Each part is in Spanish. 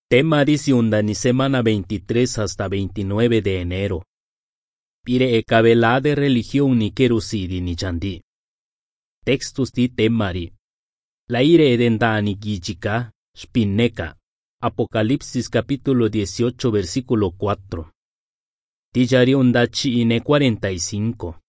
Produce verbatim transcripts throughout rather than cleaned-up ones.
Tema diciunda ni semana veintitrés hasta veintinueve de enero. Pire ekabela de religión ni kerusidi ni chandi. Textos di temari. La ire edenda ni gijika, spinneca. Apocalipsis capítulo dieciocho versículo cuatro. Tijariunda chiine cuarenta y cinco.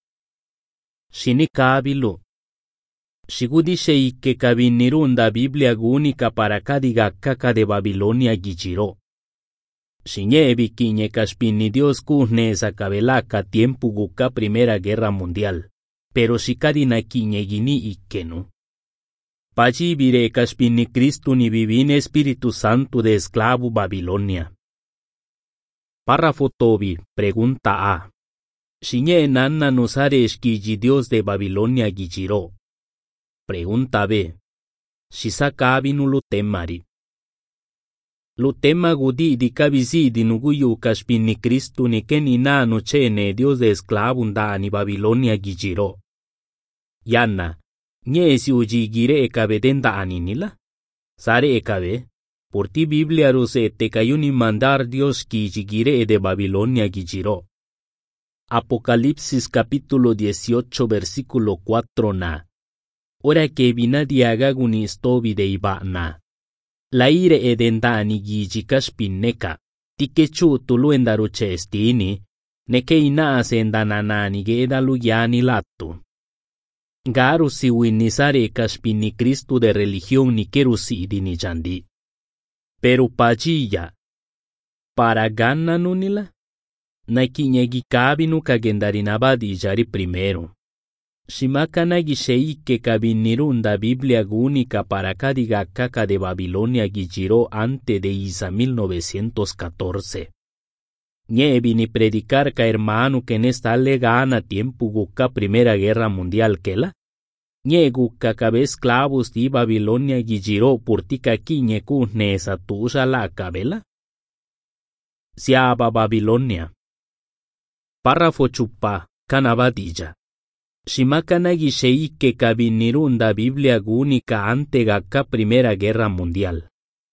Shinikabilo. Shigudishe ike kabinirunda Biblia gunica para kadiga kaka de Babilonia gichiro. Shinyebi kiñe kashpini Dios kuhnesa kabelaka tiempo guka Primera Guerra Mundial. Pero shikadina kiñe gini ikenu. Pachibire kashpini Cristo ni vivine Espíritu Santo de esclavo Babilonia. Párrafo Tobi, pregunta A. Shinye nanna nosare eshkiji Dios de Babilonia gichiro. Pregunta B. Shisakabinu lutemari. Lutema gudi di kabisi di nuguyu kashpini Cristo ni keni na no chene Dios de esclavunda ni Babilonia gijiro. Yanna, nye si uji gire ekabedenda aninila? Sare ekabe, por ti Biblia ruse te kayuni mandar Dios ki gire de Babilonia gijiro. Apocalipsis capítulo dieciocho versículo cuatro na. Ora que vinadiaga gunistobi de ibana. La ire edendani gijikash pinneka. Tikechu tuluendaru chestini. Neke ina asendananani gedalu yani latu. Garu si winisare kashpini Cristo de religión ni kerusidi ni chandi. Pero pachilla. Para gana nunila. Nakinyegi kabinu kagendarinabadi jari primero. Shimakana gishei que kabinirunda Biblia gúnica para kadiga kaka de Babilonia gijiro ante de Isa mil novecientos catorce. Niebi ni predicar ka hermano que nesta legana tiempo guka Primera Guerra Mundial kela. Nye guka kabe esclavos di Babilonia gijiro purtika kiñe kuhnesa tuja la kabela. Siaba Babilonia. Párrafo chupa, canabadilla. Shimakana gishei que kabinirunda Biblia gúnica ante gaka Primera Guerra Mundial.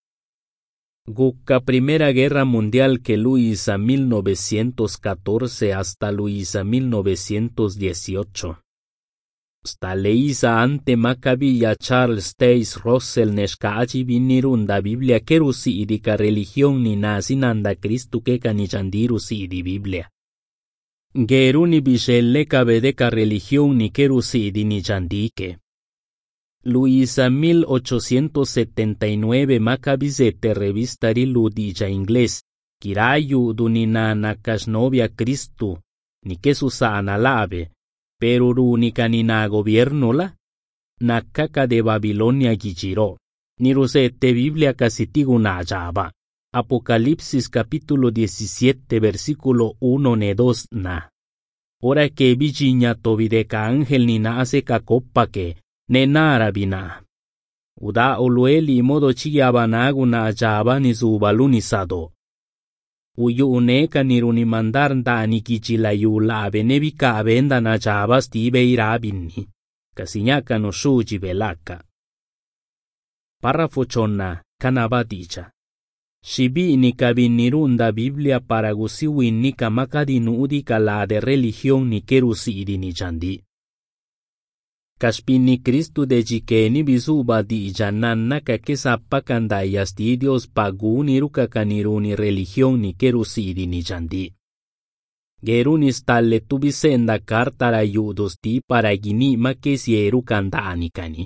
Guka Primera Guerra Mundial que Luisa mil novecientos catorce hasta Luisa mil novecientos dieciocho. Sta leisa ante Macabilla Charles Taze Russell neshkachi binirunda Biblia kerusi idika religión ni nasinanda Cristo que kanichandirusi di Biblia. Geruni bishelle kabedeka religión ni kerusidi ni chandike. Luisa mil ochocientos setenta y nueve Macabizete revistari ludicha inglés. Kirayu dunina nakashnovia Cristo. Ni que susana lave. Pero runica ni na gobierno la. Nakaka de Babilonia gichiro. Ni rusete Biblia kasitigu na jaba. Apocalipsis capítulo diecisiete versículo uno ne dos na. Ora que bichiña tobideka ángel ni nace kakopa que ne narabina. Uda olueli modo chiyabanagu na jaba ni zubalunisado. Uyu uneka niruni mandar da ni kichilayu labe nebika abenda na jaba stibe irabini. Kasiñaka no shuji belaka. Párrafo chonna, canabadicha. Shibi ni kabinirunda Biblia para gusiwin ni kamakadinudi kala de religión ni kerusidi ni chandi. Kashpini Cristo de jikeni bisuba di jananna kakesapakanda yastidios paguniru kakaniruni religión ni kerusidi ni chandi. Geruni stalle tubisenda kartara yudosti para ginima kesieru kandanikani.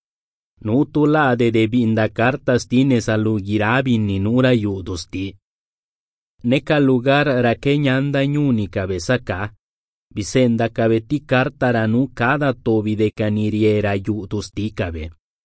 Nutula de debinda cartas tines alugirabin ni nura yudosti. Neka lugar rakeña anda ñuni cabezaka, bisenda kabeti cartaranu cada tobi de caniriera yudosti cabe.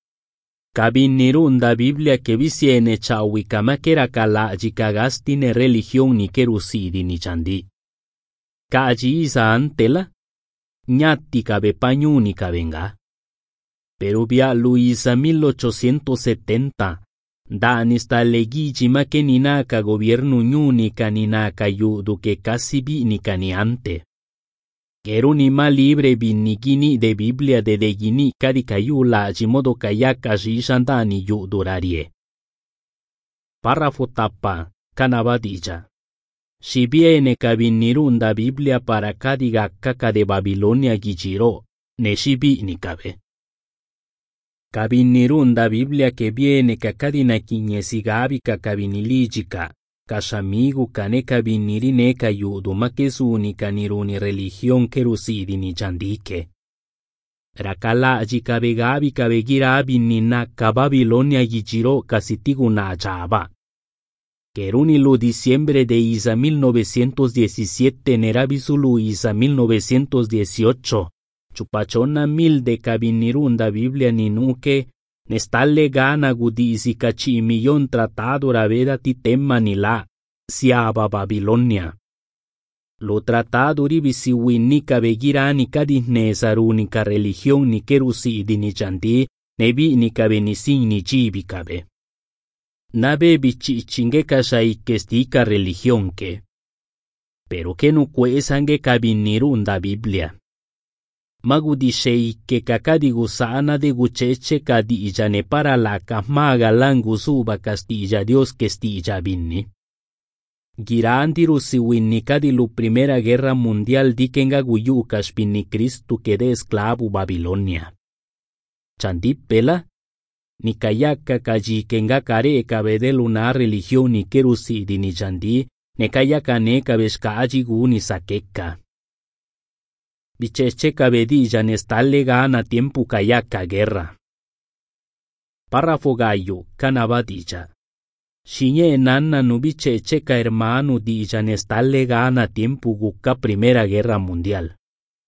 Kabinirunda Biblia que visiene chawikama kera kala jikagastine religión ni kerusidi ni chandi. Kaji isa antela, ñatti cabe pañuni cabenga. Pero via Luisa mil ochocientos setenta, danista legítima que ni naka gobierno ñúnica ni naka yudu que casi vinica ni ante. Kerunima libre binigini de Biblia de degini kadikayula jimodo kayaka jishandani yudurarie. Párrafo tapa, canabadilla. Si viene kabinirunda Biblia para kadiga kaka de Babilonia gijiro, ne shibi ni kabe. Kabinirunda Biblia que viene kakadina kinyesigabi kakabinilijika, kasamigu kane kabinirine kayudu makesuni kaniruni religión kerusidi ni jandike. Rakala ajikabegabi kabegirabi nina kababilonia gijiro kasitiguna ajaba. Keruni lo diciembre de Isa mil novecientos diecisiete nerabisulu Isa mil novecientos dieciocho. Chupachona mil de kabinirunda Biblia ninuke, nestalle gana gudisi kachi millón tratado raveda titemma nila, siaba Babilonia. Lo tratado ribisi winnika begirani kadisnesarunika religión ni kerusi ni chandi, nebi ni kabenisin ni chibikabe. Nabe bichi chingeka shaikestika religión que. Pero que no cuesange kabinirunda Biblia. Magudishei que kakadikusana de gucheche kadi ijane para la kasmaga langu suba castilla Dios kestilla binni. Girandiru si winni kadilu Primera Guerra Mundial dikenga guyukas binni Cristo que de esclavo Babilonia. Chandip pela? Ni kayaka kaji kenga kare kabedel una religión ni kerusi di ni chandi, ne kayaka ne kabeshka ajigu ni sakeka. Bicheche kabedilla nestalle gana tiempo kayaka guerra. Párrafo gallo, canabadilla. Shinye nanna no bicheche ka hermano dilla nestalle gana tiempo guka Primera Guerra Mundial.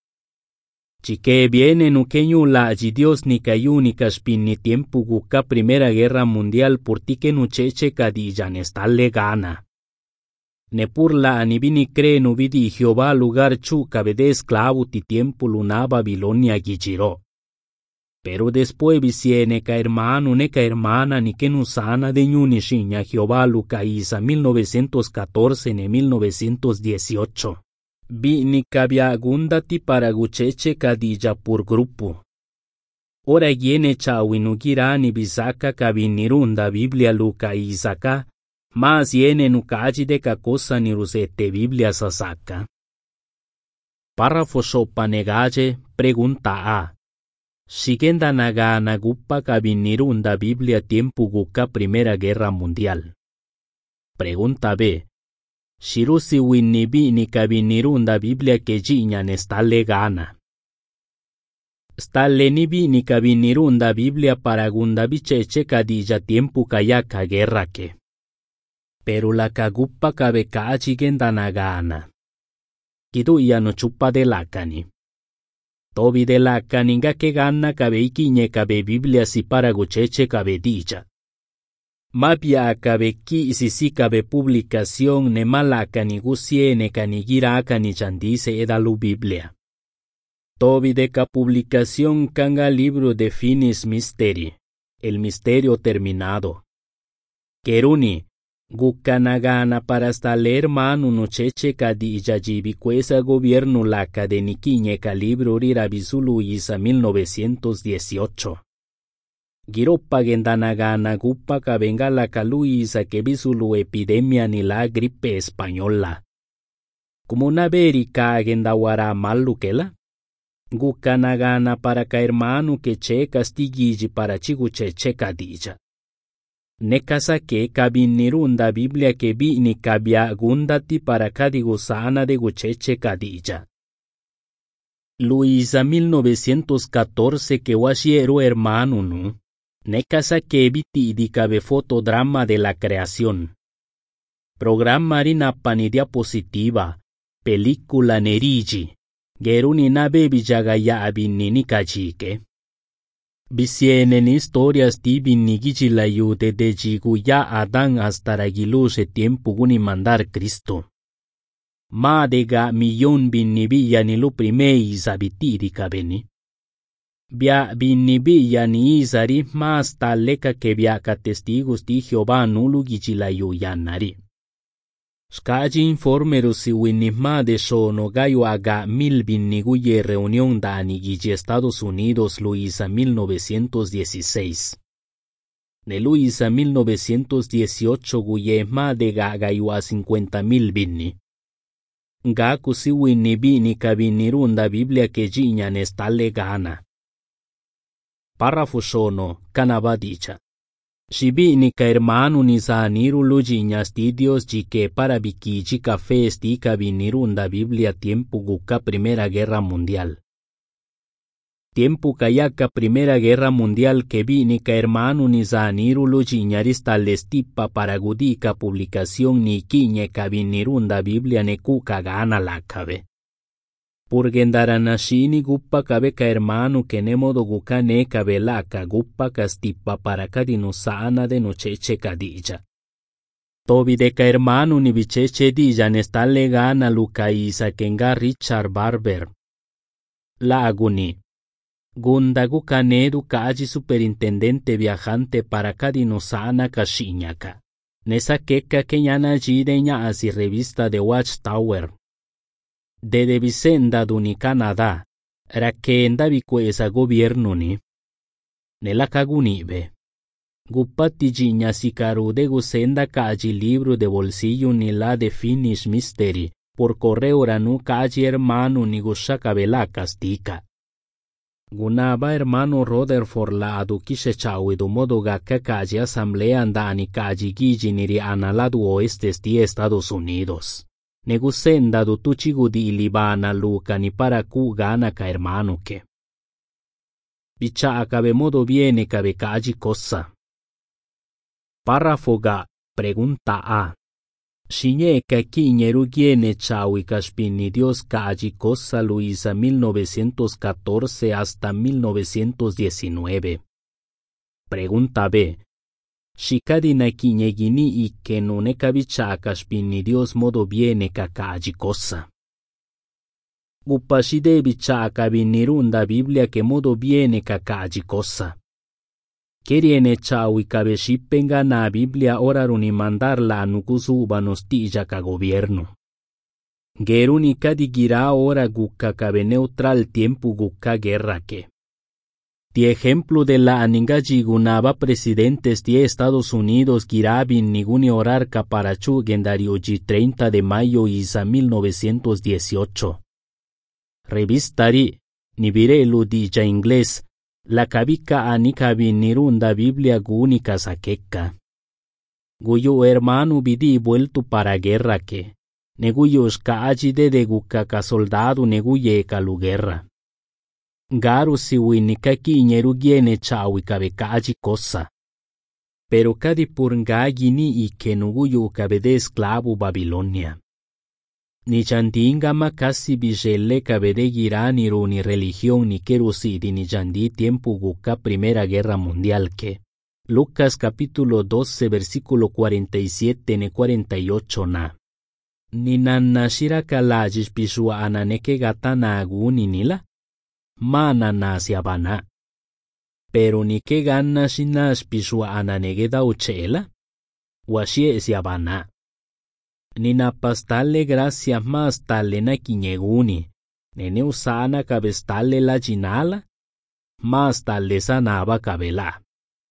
Chique viene nuqueño la Dios ni cayúnica spinni tiempo guka Primera Guerra Mundial por ti que nucheche kadilla nestalle gana. Ne pur la anibini cree no vidi Jehová lugar chu cabede esclavo ti tiempo luna Babilonia gijiro. Pero después visiene ka hermano ne ka hermana ni que no sana de ñuni shiña Jehová luca Isa mil novecientos catorce ne mil novecientos dieciocho. Vi ni cabia gundati para gucheche kadilla por grupo. Ora yene chawinugirani bisaka kabinirunda Biblia luca Isaka. Mas yene nukaji de kakosa ni rusete Biblia sasaka. Párrafo sopanegaje, pregunta A. Sigenda naga nagupa kabinirunda Biblia tiempo guka Primera Guerra Mundial. Pregunta B. Shirusi winnibi ni kabinirunda Biblia que jiña nestalle gana. Stalle nibi ni kabinirunda Biblia para gunda bicheche kadilla tiempo kayaka guerra que. Pero la kagupa kabeka achigenda nagana. Kidu ya no chupa de lakani. Tobi de lakani nga que gana kabeiki nye kabe Biblia si para gucheche kabedilla. Mapia kabeki si si kabe publicación ne malakani gusiene kanigira akani chandise edalu Biblia. Tobi de ka publicación kanga libro de finis misteri. El misterio terminado. Keruni. Gukanagana para hasta leer manu no cheche kadilla jibicuesa gobierno la cadeniquiñe calibro rirabizulu Isa mil novecientos dieciocho. Giropa gendanagana gupa kabenga la caluisa que bizulu epidemia ni la gripe española. Como una verica gendawara malukela. Gukanagana para ka hermano que che castilliji para chigucheche kadilla. Nekasa que kabinirunda Biblia que vi ni kabia gundati para kadigusana de gucheche kadilla. Luisa mil novecientos catorce que washiero hermano nu. Nekasa que viti di cabe fotodrama de la creación. Programa rina pani diapositiva. Película nerigi. Geruni na bebi jagaya abinini kachike. Bisienen historias tibin nigichilayu de de jiguya Adán hasta ragiluse tiempo guni mandar Cristo. Madega millón bin nibilla ni lu primei isabitiri kabeni. Bia bin nibilla ni isari mas taleka que biaka testigos di Jehová nulu gichilayu yanari. Skaji informeru si winnisma de sono gayo aga mil bin niguye reunión da anigiji Estados Unidos Luisa mil novecientos dieciséis. Neluisa mil novecientos dieciocho guyema de gagayua cincuenta mil binni. Ga kusiwini bini kabinirunda Biblia que giña nestalle gana. Párrafo sono, canabadicha. Shibini ka hermano ni saniru lujiñas tidios jike para bikiji café esti kabinirunda Biblia tiempo guka Primera Guerra Mundial. Tiempo kayaka Primera Guerra Mundial que vini ka hermano ni saniru lujiñaris talestipa para gudika publicación ni kiñe kabinirunda Biblia ne kuka gana lakabe. Purgendaranashini guppa kabe ka hermano que nemodo guka ne kabe laka guppa kastipa para kadinusana de nocheche kadija. Tobi de ka hermano ni bicheche dija nestalle gana lukaisa kenga Richard Barber. La aguni. Gunda guka nedu kaji superintendente viajante para kadinusana kashiñaka. Nesa keka kenyana jideña asi revista de Watchtower. De de Vicenda duni Canadá, rakenda bikweza gobierno ni. Nela kagunibe. Gupati jiña sikaru de gusenda kaji libro de bolsillo ni la de Finish Mystery, por correo ranu kaji hermano ni gushakabela castica. Gunaba hermano Rutherford la adukishe chawidu modo gaka kaji asamblea andani kaji giji niri analadu oestes di Estados Unidos. Negusenda du tuchigudi ilibana luka ni para ku gana ka hermano ke. Bicha akabe modo viene kabe kaji cosa. Párrafo ga, pregunta A. Shiñe ka kiñeru giene chawi kashpini Dios kaji cosa Luisa mil novecientos catorce hasta mil novecientos diecinueve. Pregunta B. Shikadina kiñegini y que no ne kabichakashpini Dios modo viene kakaji cosa. Gupashide bichaka binirunda Biblia que modo viene kakaji cosa. Keriene chawi kabeshipenga na Biblia oraruni mandarla anukusuba nostilla ka gobierno. Geruni kadigira ora gukka kabe neutral tiempo gukka guerra que. Ti ejemplo de la aningaji gunaba presidentes de Estados Unidos girabin niguni orarca para chugendarioji treinta de mayo isa mil novecientos dieciocho. Revistari, nibirelu dija inglés, la kabika anikabin nirunda Biblia gunika sakeka. Guyo hermano bidi vuelto para guerra que, neguyos ka ajide de gukaka soldado neguye kalu guerra. Garu siwinika kiñeru giene chawi kabe kaji cosa. Pero kadi purnga gini y que nuguyo kabe de esclavo Babilonia. Ni chandinga makasi bijele kabe de girani ru ni religión ni kerusidi ni jandi tiempo guka Primera Guerra Mundial que. Lucas capítulo doce versículo cuarenta y siete ne cuarenta y ocho na. Ni nanashira kalajish pishua ananeke gatana aguni nila. Mana nasia bana. Pero ni que gana shinash pishua ananegeda uchela. Washie sia bana. Ni na pastale gracias más tale na kiñeguni. Nene usana cabestale la jinala. Más tale sanaba cabela.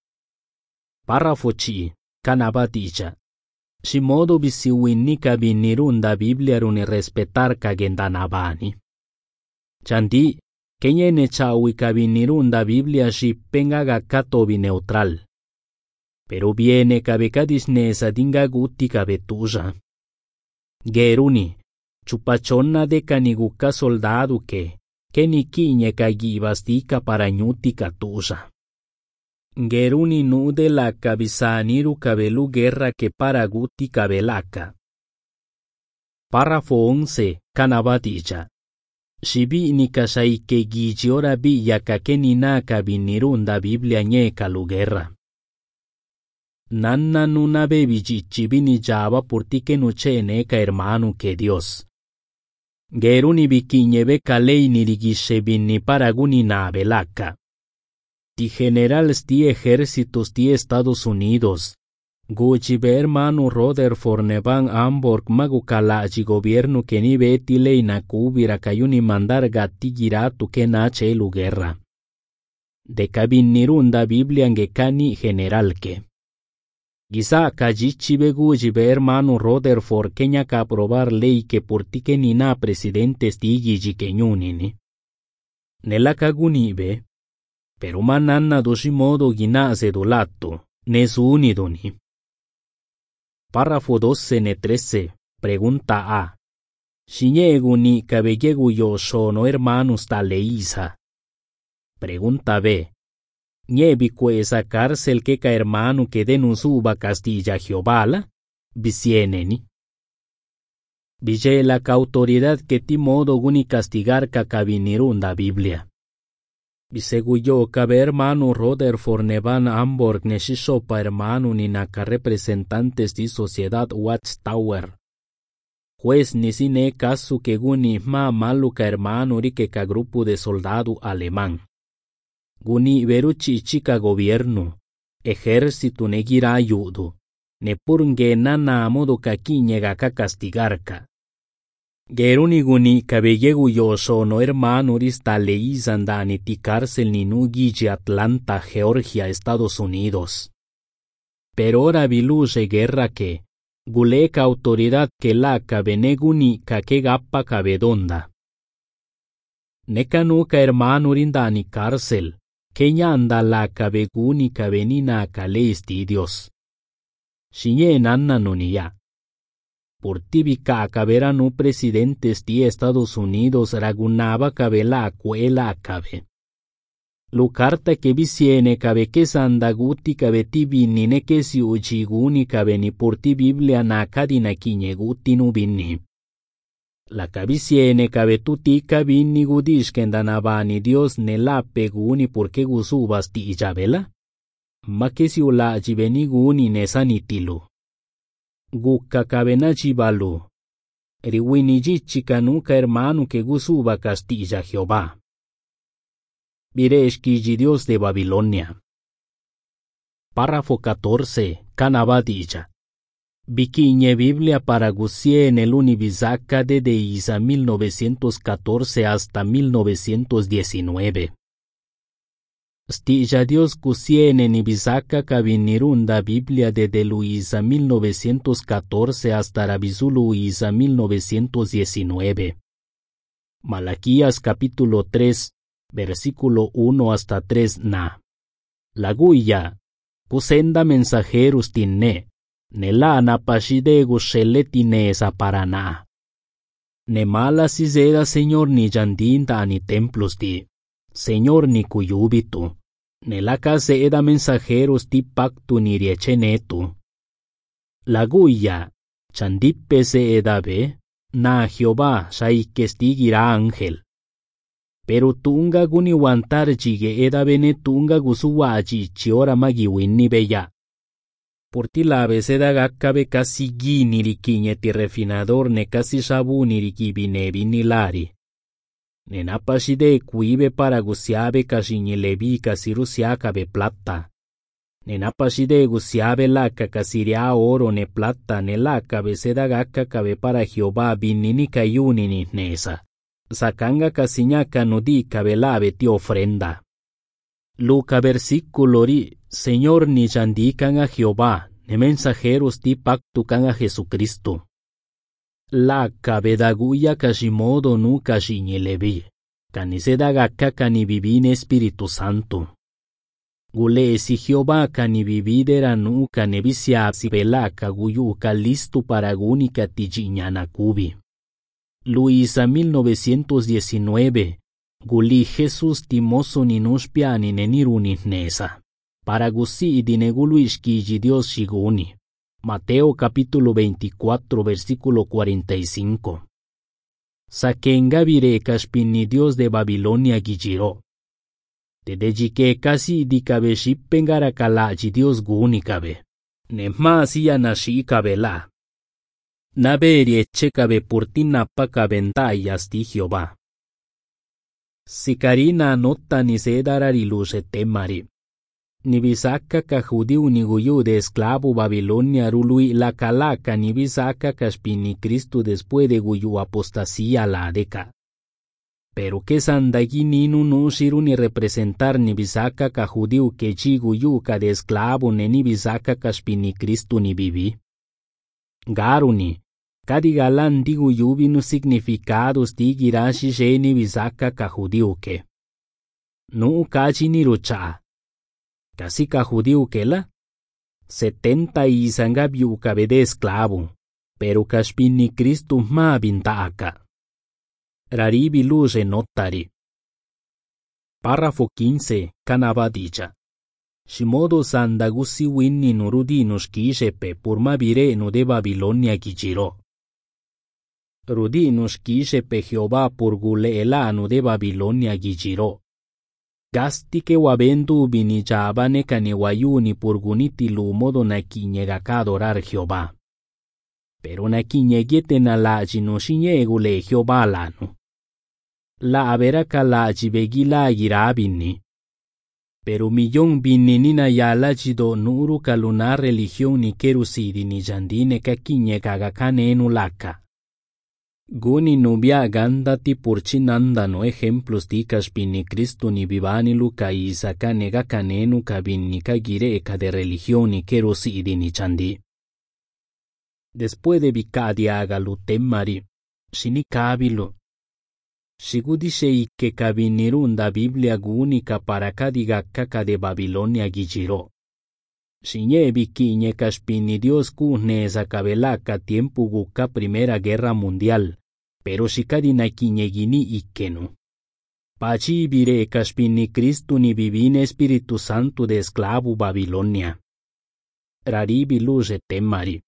Párrafo chi, canabaticha. Shimodo bisiwini kabinirunda Biblia runi respetar kagendanabani. Chandi. Kenyene chawi kabinirunda Biblia shipenga gakatobi neutral. Pero viene kabekadisnesa dinga guti kabetuja. Geruni, chupachona de kaniguka soldado que, que ni kiñe kagibastika para ñuti katuja. Geruni nude la kabisaniru kabelu guerra que para guti kabelaka. Párrafo once, canabaticha. Shibi ni kasai que gijiora villa kakeni na kabinirunda Biblia nye kalu guerra. Nanna nuna bebi chichibini java purtike nuche neka hermano que Dios. Geruni bikiñebe kalei nirigishebini paraguni na belaka. Ti generales ti ejércitos ti Estados Unidos. Guchibe hermano Rutherford nevan Hamburg magukalaji gobierno que ni betile na kubira kayuni mandar gati giratu que nache lu guerra. De kabinirunda Biblia ngekani general que. Quizá kajichibe gujibe hermano Rutherford kenya ka aprobar ley que portike nina presidente stigi kenyunini. Nella kagunibe, pero mananna doshimodo gina sedolato, nesunidoni. Párrafo doce ne trece, pregunta A. Shinyegu ni kabegegu yo sono hermanos taleiza. Pregunta B. Niebicue esa cárcel que ca hermano que denusuba Castilla Jehová, bisieneni. Vijela ca autoridad que ti modo guni castigar ca cabinirunda Biblia. Biseguyo cabe hermano Rutherford nevan Hamburg ne shishopa hermano ni naka representantes di sociedad Watchtower. Juez ni sine caso que guni ma maluca hermano rique ca grupo de soldado alemán. Guni veruchi chica gobierno, ejército negira ayudo, ne purge nana modo kaki nyega ka castigarka. Geruni guni kabeyegu yo sono hermano rista leizandani ti cárcel ni nugiji Atlanta, Georgia, Estados Unidos. Pero ora biluje guerra que, guleka autoridad que la kabeneguni kake gappa kabedonda. Nekanuka hermano rindani cárcel. Kenya anda la kabeguni kabenina kaleisti Dios. Shinye nanna noniya. Por tibika kaberanu presidentes ti Estados Unidos ragunaba kabela kuela kabe. Lukarta que bisiene kabe que sandaguti kabe tibi nine que si uchiguni kabe ni por ti Biblia na kadina kinyeguti nubini. La kabisiene kabe tuti kabini gudish kendanabani Dios ne la peguni porque gusubas ti ijabela? Makesi ula jibeni guni nesanitilu. Gukka kabena jibalu. Riwini jichikanuka hermano que gusuba Castilla Jehová. Bireshki Dios de Babilonia. Párrafo catorce, Canabadilla. Biquiñe Biblia para Gusie en el Unibisaca de Isa mil novecientos catorce hasta mil novecientos diecinueve. Stilla Dios Gusie en Ibisaca Cabinirunda Biblia de Luisa mil novecientos catorce hasta Rabizulu Isa mil novecientos diecinueve. Malaquías capítulo tres, versículo uno hasta tres na. La guya, kusenda mensajeros tinne. Nela napashidegu sheletine esa parana. Ne mala sizeda Señor ni jandinta ni templos ti. Señor ni cuyubitu. Nela case eda mensajeros ti pactu ni riechenetu. La guya, chandippe se edabe, na Jehová shaikestigira ángel. Pero tunga guni wantar jige edabene tunga gusuwaji chiora magiwinni beya. Por ti la abeceda gakkabe casi ginirikiñe ti refinador ne casi shabu niriki nebi nilari. Nenapashide kuibe para gusiabe kashiñe lebi casi rusiakabe plata. Nenapashide gusiabe laka kasiria oro ne plata ne la cabeceda gakkakabe para Jehová binini kayunini nesa. Sakanga kasiñaka nudi kabelabe ti ofrenda. Luca versículo ri, Señor ni yandican a Jehová, ne mensajeros ti pactucan a Jesucristo. La cabedaguya kashimodo nu kashiñelevi, canisedaga kani vivine Espíritu Santo. Gule si Jehová cani vividera nu canevisia sibela kaguyuka listo para gunica tijiñana kubi. Luisa mil novecientos diecinueve. Guli Jesús timoso ninushpia ni neniruni nesa. Para gusi dineguluishki Dios shiguni. Mateo capítulo veinticuatro versículo cuarenta y cinco. Sakenga vire kashpini Dios de Babilonia gijiro. Tedejike kasi dikabe shippengara kalaji Dios guni kabe. Nema siya nashi kabela. Naberi echekabe purtina pakabentayas ti Jehová. Sikarina nota ni sedararilushe temari. Ni bisaka ka judiu ni guyu de esclavo Babilonia rului la calaca ni bisaka kashpini Cristo después de guyu apostasía la deca. pero que sandagi ninu no shiru ni representar ni bisaka ka judiu que chigu yuka de esclavo ne ni bisaka ka spini Cristo ni bibi. Garuni, kadigalan digu yubi no significados digirashi she ni bisaka ka judiu que. No kachi ni rocha. Casi ka judiu que la. Setenta y sanga biuka de esclavo, pero ka spini Cristo ma bintaka. Raribi luce notari. Párrafo quince, Canabadicha. Shimodo sandagusi winni nurudinos kishepe purma vireno de Babilonia kichiro. Rudinos kishepe Jehová purgule elano de Babilonia kichiro. Gasti que wabendu binichabane kanewayuni purguniti lumodo na kiñega adorar Jehová. Pero na kiñegiete na laji no shiñegule Jehová lano. La averaka laji begila girabini. Pero millón binini na yalaji do nuru kaluna religión ni kerusidi ni jandine ka kiñega gakane enulaka. Guni nubia gandati purchinanda no ejemplos dicas bini Cristo ni vivani luca y saca nega canenu kabini gireca de religión ni kerusidi ni chandi. Después de bicadia agalu temari, shini kabilo. Shigudishei que kabinirunda Biblia gunica para kadiga kaka de Babilonia gijiro. Shiñe bikiñe kashpini Dios kune sakabelaka tiempo guka Primera Guerra Mundial, pero shikadina kiñegini ikenu. Pachi bire kashpini Cristo ni vivine Espíritu Santo de esclavo Babilonia. Raribi luce temari.